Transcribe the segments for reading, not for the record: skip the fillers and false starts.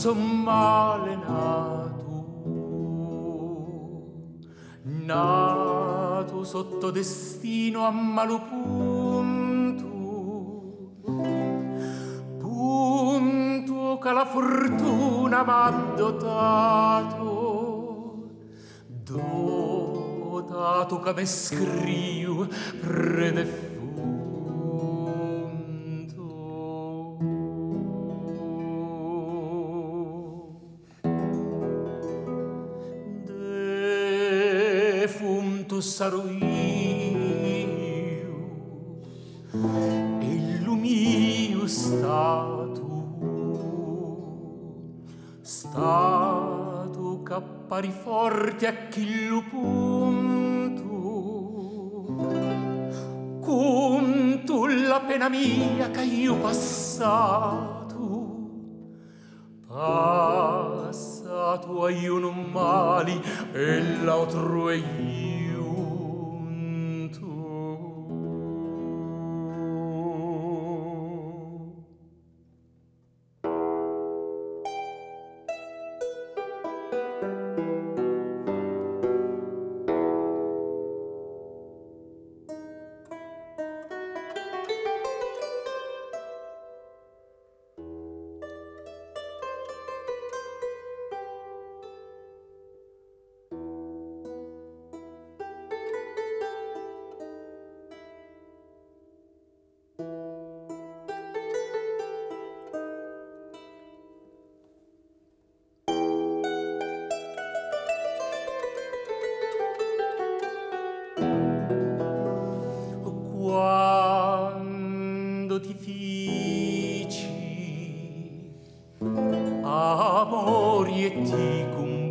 son male nato sotto destino a malo punto che la fortuna m'ha dotato che me scriu predefunto. Defunto sarò io e il mio stato cappari forte a chi lo punto conto la pena mia che io passato a io non mali e l'altro è giunto. Quando ti fici amori e ti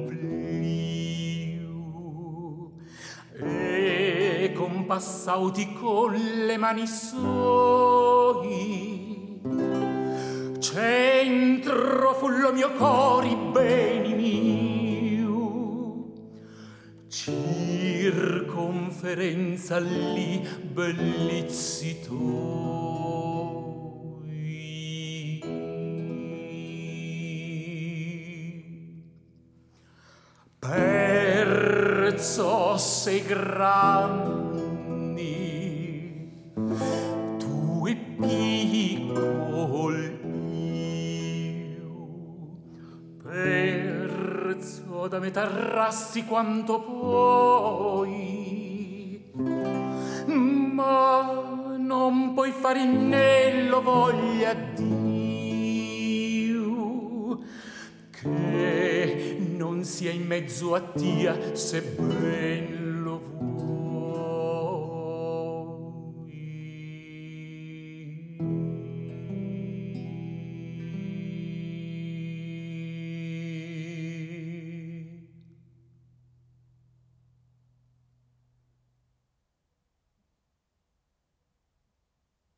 compliu e compassauti con le mani soi centro fu lo mio cori beni miu circonferenza lì bellizzi tuoi. Perzo sei grandi tu e piccol perzo da me t'arrassi quanto puoi, ma non puoi fare innello voglia Dio che non sia in mezzo a tia se ben lo vuoi.